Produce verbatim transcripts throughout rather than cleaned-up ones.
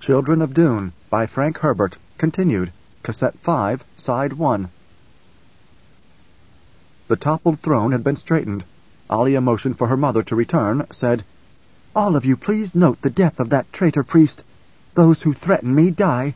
Children of Dune by Frank Herbert. Continued. Cassette five, Side one. The toppled throne had been straightened. Alia motioned for her mother to return, said, "All of you please note the death of that traitor priest. Those who threaten me die."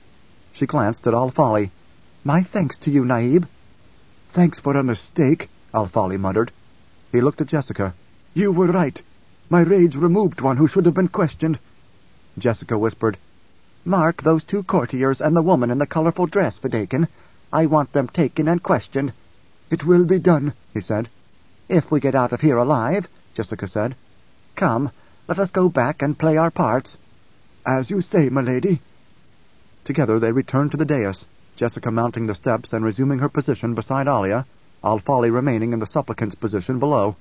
She glanced at Al-Fali. "My thanks to you, Naib." "Thanks for a mistake," Al-Fali muttered. He looked at Jessica. "You were right. My rage removed one who should have been questioned." Jessica whispered, "Mark those two courtiers and the woman in the colorful dress, Fedaykin. I want them taken and questioned." "It will be done," he said. "If we get out of here alive," Jessica said. "Come, let us go back and play our parts." "As you say, milady." Together they returned to the dais, Jessica mounting the steps and resuming her position beside Alia, Al-Fali remaining in the supplicant's position below.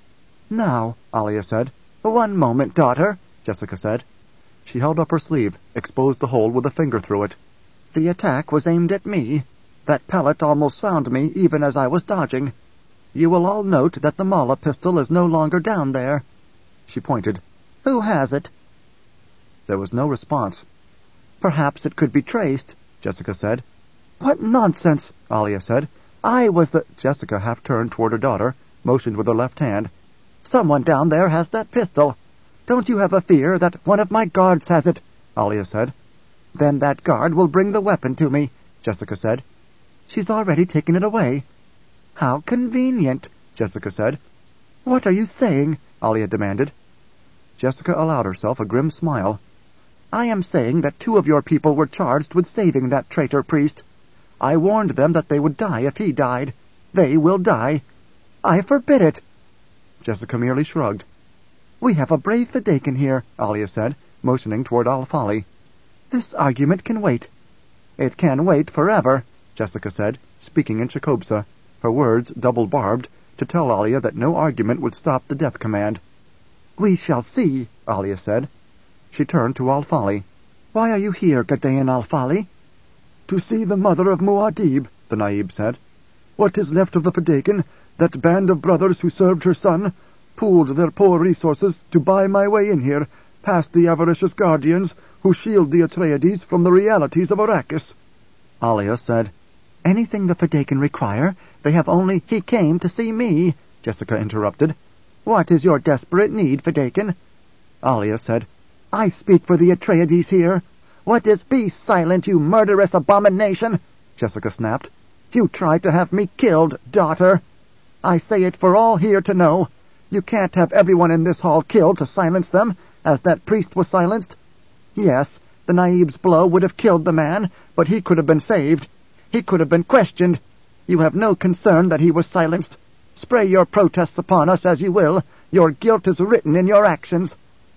"Now," Alia said. "One moment, daughter," Jessica said. She held up her sleeve, exposed the hole with a finger through it. "The attack was aimed at me. That pellet almost found me even as I was dodging. You will all note that the Mala pistol is no longer down there." She pointed. "Who has it?" There was no response. "Perhaps it could be traced," Jessica said. "What nonsense!" Alia said. "I was the—" Jessica half turned toward her daughter, motioned with her left hand. "Someone down there has that pistol. Don't you have a fear that one of my guards has it?" Alia said. "Then that guard will bring the weapon to me," Jessica said. "She's already taken it away." "How convenient," Jessica said. "What are you saying?" Alia demanded. Jessica allowed herself a grim smile. "I am saying that two of your people were charged with saving that traitor priest. I warned them that they would die if he died. They will die. I forbid it." Jessica merely shrugged. "We have a brave Fedaykin here," Alia said, motioning toward Al-Fali. "This argument can wait." "It can wait forever," Jessica said, speaking in Shakobsa, her words double-barbed, to tell Alia that no argument would stop the death command. "We shall see," Alia said. She turned to Al-Fali. "Why are you here, Gadayan Al-Fali?" "To see the mother of Muad'Dib," the Naib said. "What is left of the Fedaykin, that band of brothers who served her son, pooled their poor resources to buy my way in here, past the avaricious guardians who shield the Atreides from the realities of Arrakis." Alia said, "Anything the Fedaykin require, they have only—" "He came to see me," Jessica interrupted. "What is your desperate need, Fedaykin?" Alia said, "I speak for the Atreides here." "What is—" "Be silent, you murderous abomination!" Jessica snapped. "You tried to have me killed, daughter. I say it for all here to know. You can't have everyone in this hall killed to silence them, as that priest was silenced. Yes, the Naib's blow would have killed the man, but he could have been saved. He could have been questioned. You have no concern that he was silenced. Spray your protests upon us as you will. Your guilt is written in your actions."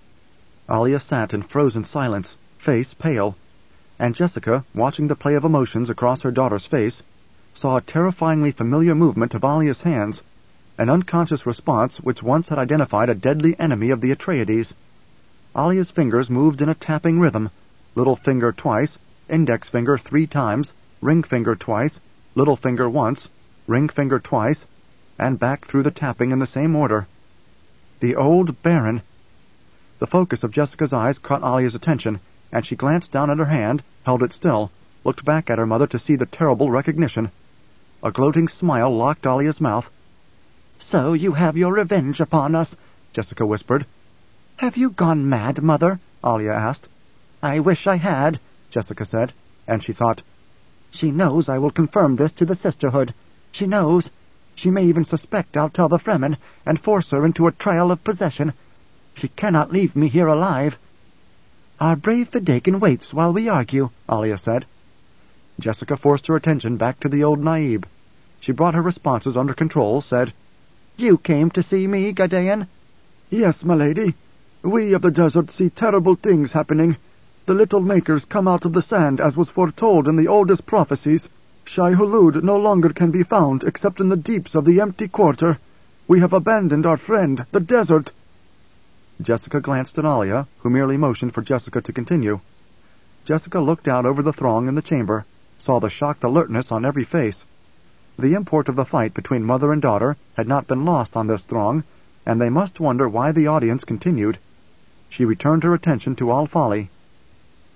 Alia sat in frozen silence, face pale, and Jessica, watching the play of emotions across her daughter's face, saw a terrifyingly familiar movement of Alia's hands, an unconscious response which once had identified a deadly enemy of the Atreides. Alia's fingers moved in a tapping rhythm, little finger twice, index finger three times, ring finger twice, little finger once, ring finger twice, and back through the tapping in the same order. The old Baron! The focus of Jessica's eyes caught Alia's attention, and she glanced down at her hand, held it still, looked back at her mother to see the terrible recognition. A gloating smile locked Alia's mouth. "So you have your revenge upon us," Jessica whispered. "Have you gone mad, Mother?" Alia asked. "I wish I had," Jessica said, and she thought, "She knows I will confirm this to the Sisterhood. She knows. She may even suspect I'll tell the Fremen and force her into a trial of possession. She cannot leave me here alive." "Our brave Fedaykin waits while we argue," Alia said. Jessica forced her attention back to the old Naib. She brought her responses under control, said, "You came to see me, Gadayan?" "Yes, milady. We of the desert see terrible things happening. The Little Makers come out of the sand, as was foretold in the oldest prophecies. Shai-Hulud no longer can be found except in the deeps of the empty quarter. We have abandoned our friend, the desert." Jessica glanced at Alia, who merely motioned for Jessica to continue. Jessica looked out over the throng in the chamber, saw the shocked alertness on every face. The import of the fight between mother and daughter had not been lost on this throng, and they must wonder why the audience continued. She returned her attention to Al-Fali.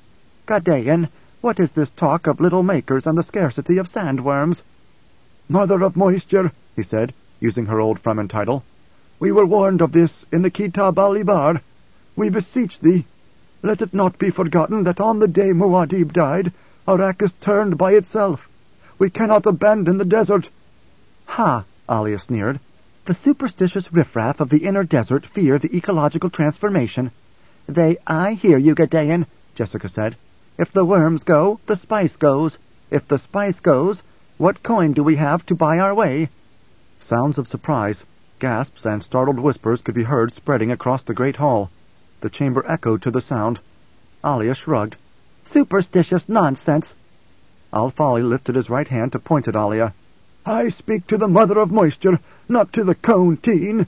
Gadaean, what is this talk of little makers and the scarcity of sandworms?" "Mother of Moisture," he said, using her old Fremen title, "we were warned of this in the Kitab al-Ibar. We beseech thee, let it not be forgotten that on the day Muad'Dib died, Arrakis turned by itself. We cannot abandon the desert." "Ha!" Alia sneered. "The superstitious riffraff of the inner desert fear the ecological transformation." "They, I hear you, Gadaean," Jessica said. "If the worms go, the spice goes. If the spice goes, what coin do we have to buy our way?" Sounds of surprise, gasps, and startled whispers could be heard spreading across the great hall. The chamber echoed to the sound. Alia shrugged. "Superstitious nonsense." Al-Fali lifted his right hand to point at Alia. "I speak to the Mother of Moisture, not to the Cone Teen."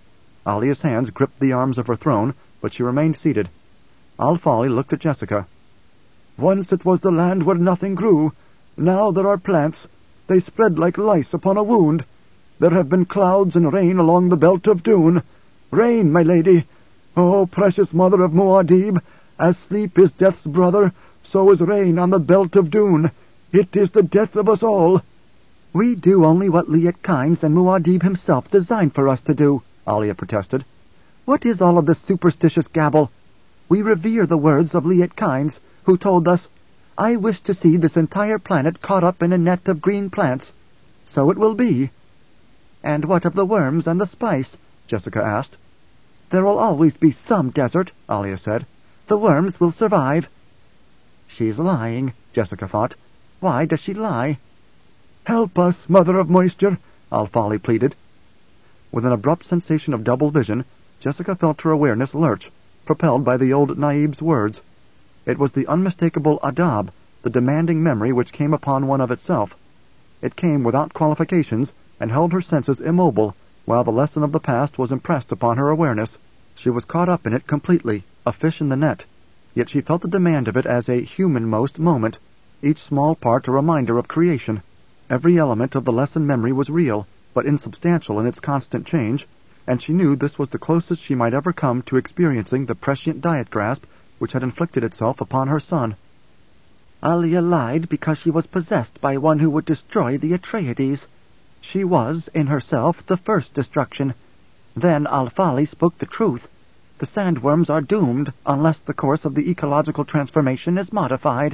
Alia's hands gripped the arms of her throne, but she remained seated. Al-Fali looked at Jessica. "Once it was the land where nothing grew. Now there are plants. They spread like lice upon a wound. There have been clouds and rain along the belt of Dune. Rain, my lady. O precious mother of Muad'Dib, as sleep is death's brother, so is rain on the belt of Dune. It is the death of us all." "We do only what Liet Kynes and Muad'Dib himself designed for us to do," Alia protested. "What is all of this superstitious gabble? We revere the words of Liet Kynes, who told us, 'I wish to see this entire planet caught up in a net of green plants.' So it will be." "And what of the worms and the spice?" Jessica asked. "There will always be some desert," Alia said. "The worms will survive." She's lying, Jessica thought. Why does she lie? "Help us, Mother of Moisture," Al-Fali pleaded. With an abrupt sensation of double vision, Jessica felt her awareness lurch, propelled by the old Naib's words. It was the unmistakable adab, the demanding memory which came upon one of itself. It came without qualifications, and held her senses immobile, while the lesson of the past was impressed upon her awareness. She was caught up in it completely, a fish in the net, yet she felt the demand of it as a human-most moment, each small part a reminder of creation. Every element of the lesson memory was real, but insubstantial in its constant change, and she knew this was the closest she might ever come to experiencing the prescient diet grasp which had inflicted itself upon her son. Alia lied because she was possessed by one who would destroy the Atreides. She was, in herself, the first destruction. Then Al-Fali spoke the truth. The sandworms are doomed unless the course of the ecological transformation is modified.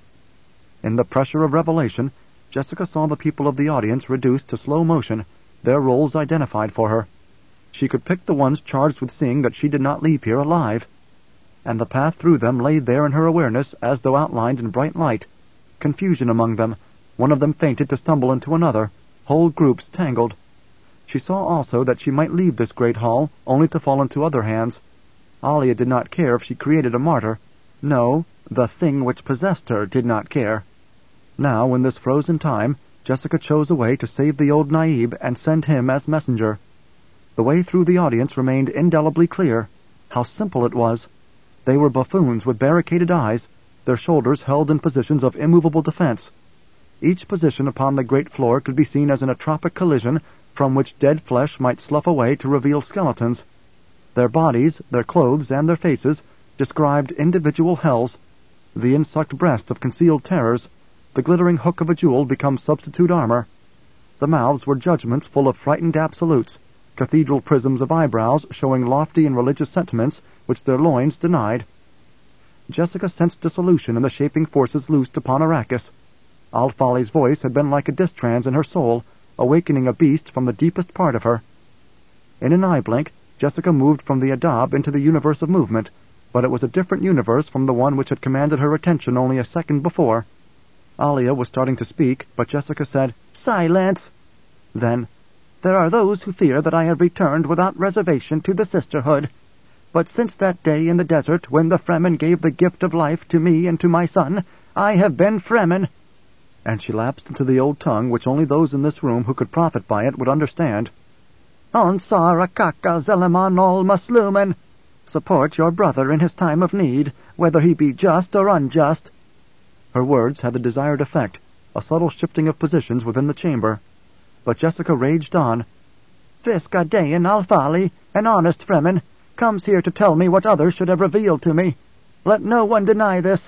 In the pressure of revelation, Jessica saw the people of the audience reduced to slow motion, their roles identified for her. She could pick the ones charged with seeing that she did not leave here alive. And the path through them lay there in her awareness as though outlined in bright light. Confusion among them. One of them fainted to stumble into another. Whole groups tangled. She saw also that she might leave this great hall, only to fall into other hands. Alia did not care if she created a martyr. No, the thing which possessed her did not care. Now, in this frozen time, Jessica chose a way to save the old Naib and send him as messenger. The way through the audience remained indelibly clear. How simple it was! They were buffoons with barricaded eyes, their shoulders held in positions of immovable defense. Each position upon the great floor could be seen as an atropic collision from which dead flesh might slough away to reveal skeletons. Their bodies, their clothes, and their faces described individual hells. The insucked breast of concealed terrors, the glittering hook of a jewel become substitute armor. The mouths were judgments full of frightened absolutes, cathedral prisms of eyebrows showing lofty and religious sentiments which their loins denied. Jessica sensed dissolution in the shaping forces loosed upon Arrakis. Al-Fali's voice had been like a distrans in her soul, awakening a beast from the deepest part of her. In an eye-blink, Jessica moved from the Adab into the universe of movement, but it was a different universe from the one which had commanded her attention only a second before. Alia was starting to speak, but Jessica said, "Silence!" Then, "There are those who fear that I have returned without reservation to the Sisterhood. But since that day in the desert when the Fremen gave the gift of life to me and to my son, I have been Fremen." And she lapsed into the old tongue which only those in this room who could profit by it would understand. "Ansar akaka zeleman ol maslumen." Support your brother in his time of need, whether he be just or unjust. Her words had the desired effect, a subtle shifting of positions within the chamber. But Jessica raged on. "This Gadaean Al-Fali, an honest Fremen, comes here to tell me what others should have revealed to me. Let no one deny this.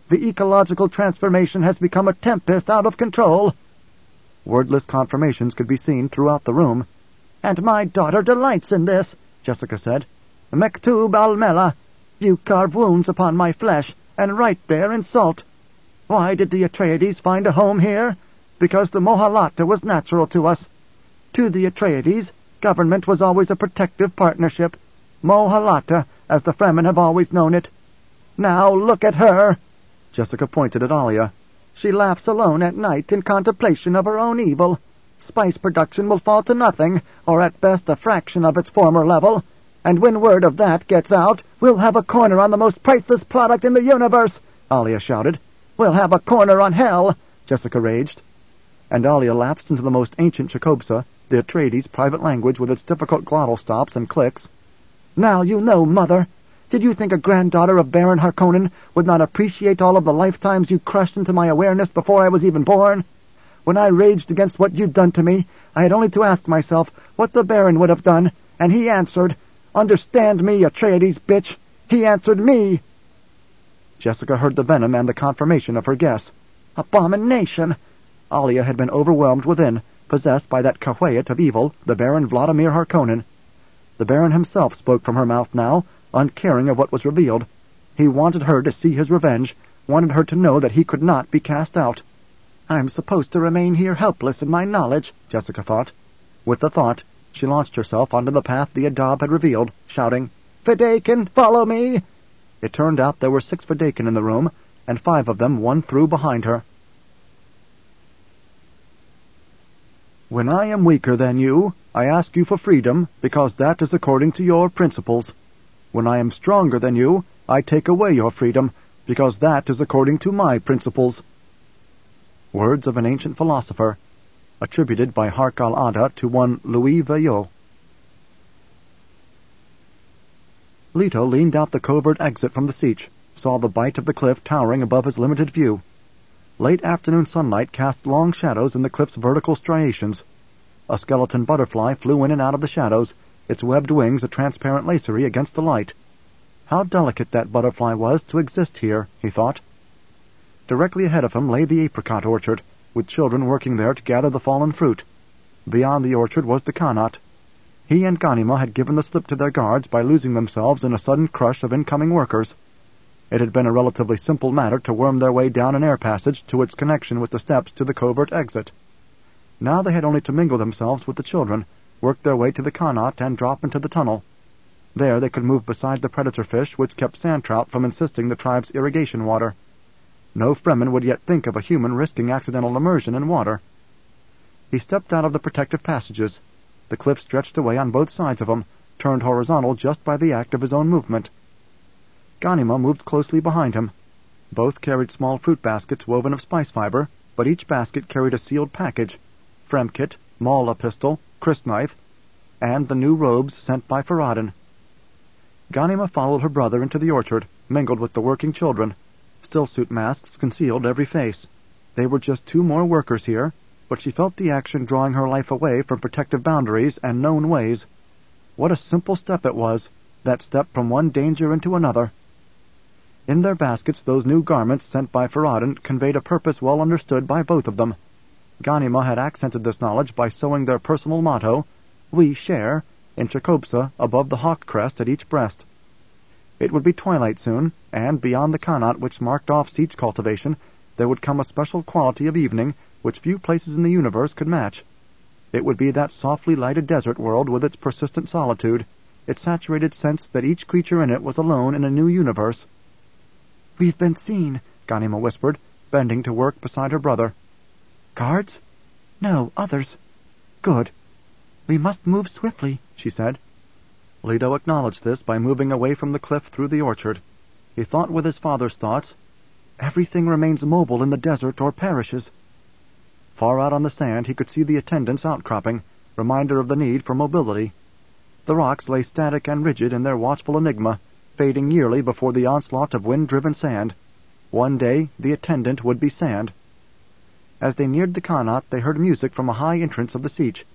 The ecological transformation has become a tempest out of control." Wordless confirmations could be seen throughout the room. "And my daughter delights in this," Jessica said. "Mektub al-Mela. You carve wounds upon my flesh, and write there in salt. Why did the Atreides find a home here? Because the Mohalata was natural to us. To the Atreides, government was always a protective partnership. Mohalata, as the Fremen have always known it. Now look at her." Jessica pointed at Alia. "She laughs alone at night in contemplation of her own evil. Spice production will fall to nothing, or at best a fraction of its former level. And when word of that gets out, we'll have a corner on the most priceless product in the universe," Alia shouted. "We'll have a corner on hell," Jessica raged. And Alia lapsed into the most ancient Chakobsa, the Atreides' private language with its difficult glottal stops and clicks. "Now you know, Mother. Did you think a granddaughter of Baron Harkonnen would not appreciate all of the lifetimes you crushed into my awareness before I was even born? When I raged against what you'd done to me, I had only to ask myself what the Baron would have done, and he answered, 'Understand me, Atreides, bitch!' He answered me." Jessica heard the venom and the confirmation of her guess. Abomination! Alia had been overwhelmed within, possessed by that Cahuayat of evil, the Baron Vladimir Harkonnen. The Baron himself spoke from her mouth now, uncaring of what was revealed. He wanted her to see his revenge, wanted her to know that he could not be cast out. "I'm supposed to remain here helpless in my knowledge," Jessica thought. With the thought, she launched herself onto the path the Adab had revealed, shouting, "Fedaykin, follow me!" It turned out there were six Fedaykin in the room, and five of them won through behind her. "When I am weaker than you, I ask you for freedom, because that is according to your principles. When I am stronger than you, I take away your freedom, because that is according to my principles." Words of an ancient philosopher, attributed by Hark al-Ada to one Louis Veuillot. Leto leaned out the covert exit from the Sietch, saw the bight of the cliff towering above his limited view. Late afternoon sunlight cast long shadows in the cliff's vertical striations. A skeleton butterfly flew in and out of the shadows, its webbed wings a transparent lacery against the light. How delicate that butterfly was to exist here, he thought. Directly ahead of him lay the apricot orchard, with children working there to gather the fallen fruit. Beyond the orchard was the Khanat. He and Ghanima had given the slip to their guards by losing themselves in a sudden crush of incoming workers. It had been a relatively simple matter to worm their way down an air passage to its connection with the steps to the covert exit. Now they had only to mingle themselves with the children, work their way to the Khanat, and drop into the tunnel. There they could move beside the predator fish which kept sand trout from encysting the tribe's irrigation water. No Fremen would yet think of a human risking accidental immersion in water. He stepped out of the protective passages. The cliff stretched away on both sides of him, turned horizontal just by the act of his own movement. Ghanima moved closely behind him. Both carried small fruit baskets woven of spice fiber, but each basket carried a sealed package, Fremkit, Malla pistol, crysknife, and the new robes sent by Farad'n. Ghanima followed her brother into the orchard, mingled with the working children. Stillsuit masks concealed every face. They were just two more workers here, but she felt the action drawing her life away from protective boundaries and known ways. What a simple step it was, that step from one danger into another. In their baskets, those new garments sent by Farad'n conveyed a purpose well understood by both of them. Ghanima had accented this knowledge by sewing their personal motto, "We share," in Chakobsa above the hawk crest at each breast. It would be twilight soon, and beyond the Khanat which marked off Sietch cultivation, there would come a special quality of evening which few places in the universe could match. It would be that softly lighted desert world with its persistent solitude, its saturated sense that each creature in it was alone in a new universe. "We've been seen," Ghanima whispered, bending to work beside her brother. "Guards? No, others. Good. We must move swiftly," she said. Leto acknowledged this by moving away from the cliff through the orchard. He thought with his father's thoughts, "Everything remains mobile in the desert or perishes." Far out on the sand he could see the attendants outcropping, reminder of the need for mobility. The rocks lay static and rigid in their watchful enigma, fading yearly before the onslaught of wind-driven sand. One day the attendant would be sand. As they neared the Khanat, they heard music from a high entrance of the Sietch,